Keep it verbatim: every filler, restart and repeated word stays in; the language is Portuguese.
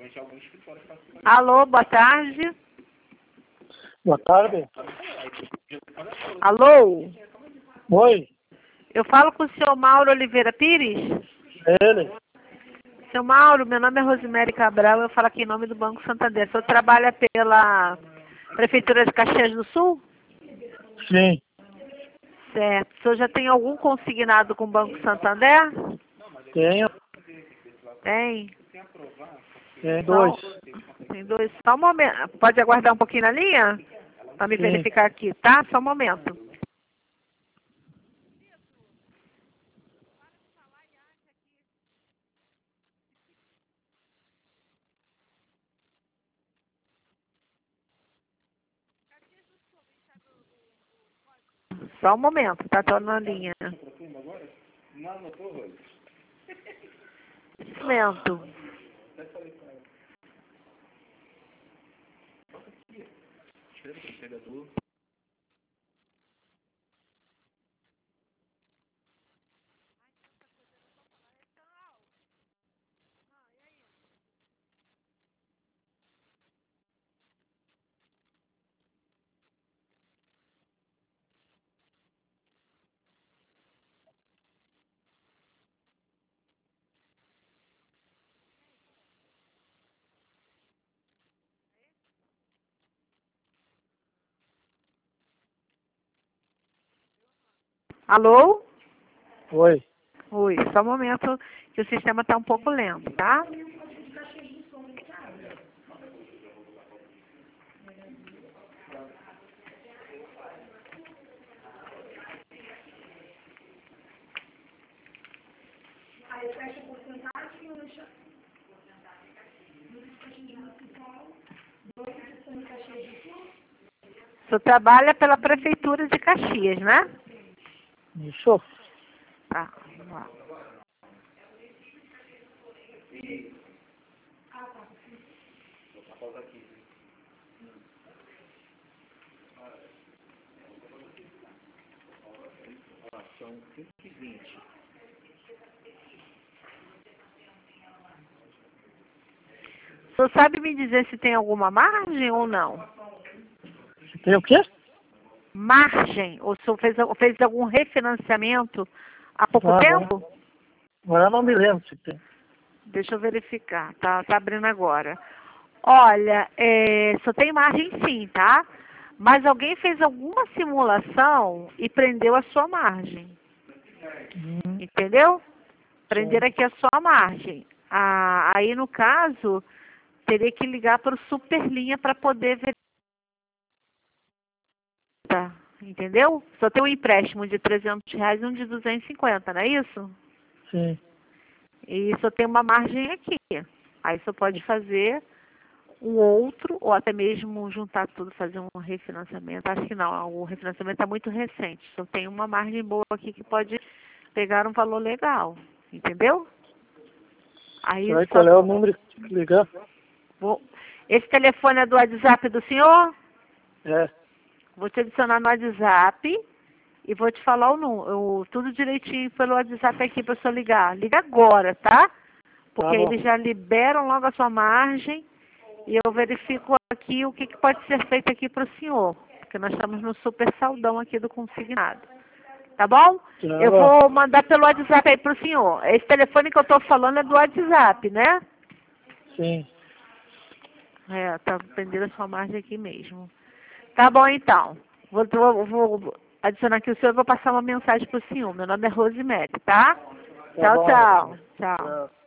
Alô, boa tarde. Boa tarde. Alô? Oi, Eu falo com o senhor Mauro Oliveira Pires? é ele. Seu Mauro, meu nome é Rosemary Cabral, eu falo aqui em nome do Banco Santander. O senhor trabalha pela Prefeitura de Caxias do Sul? Sim, Certo. O senhor já tem algum consignado com o Banco Santander? tenho. Tem. Tem dois. Só- Tem dois. Só um momento. Pode aguardar um pouquinho na linha? Para me Sim. verificar aqui, tá? Só um momento. Só um momento, tá? Tô na linha. Momento. Alô? Oi. Oi, só um momento que o sistema tá um pouco lento, tá? O senhor trabalha pela Prefeitura de Caxias, né? Isso. Tá, vamos lá. O senhor sabe me dizer se tem alguma margem ou não? Tem o quê? Margem? Ou o senhor fez, fez algum refinanciamento há pouco Ah, tempo? agora, agora eu não me lembro se tem. Deixa eu verificar, tá, tá abrindo agora. Olha, é, só tem margem sim, tá? Mas alguém fez alguma simulação e prendeu a sua margem. Hum, Entendeu? Prender sim. aqui a sua margem. Ah, aí, no caso, teria que ligar para o Superlinha para poder ver. Tá, entendeu? Só tem um empréstimo de trezentos reais e um de duzentos e cinquenta, não é isso? Sim. E só tem uma margem aqui. Aí só pode fazer um outro, ou até mesmo juntar tudo, fazer um refinanciamento. Acho que não, o refinanciamento está muito recente. Só tem uma margem boa aqui que pode pegar um valor legal. Entendeu? Aí Será só qual é o número que ligar? vou... Esse telefone é do WhatsApp do senhor? É. Vou te adicionar no WhatsApp e vou te falar o número, tudo direitinho pelo WhatsApp aqui para o senhor ligar. Liga agora, tá? Porque Tá aí bom. eles já liberam logo a sua margem e eu verifico aqui o que, que pode ser feito aqui para o senhor. Porque nós estamos no super saldão aqui do consignado. Tá bom? Tá Eu bom. vou mandar pelo WhatsApp aí para o senhor. Esse telefone que eu estou falando é do WhatsApp, né? Sim. É, tá prendendo a sua margem aqui mesmo. Tá bom, então. Vou, vou, vou adicionar aqui o senhor e vou passar uma mensagem para o senhor. Meu nome é Rosemary, tá? Tá Tchau, bom. tchau. Tchau. Tchau.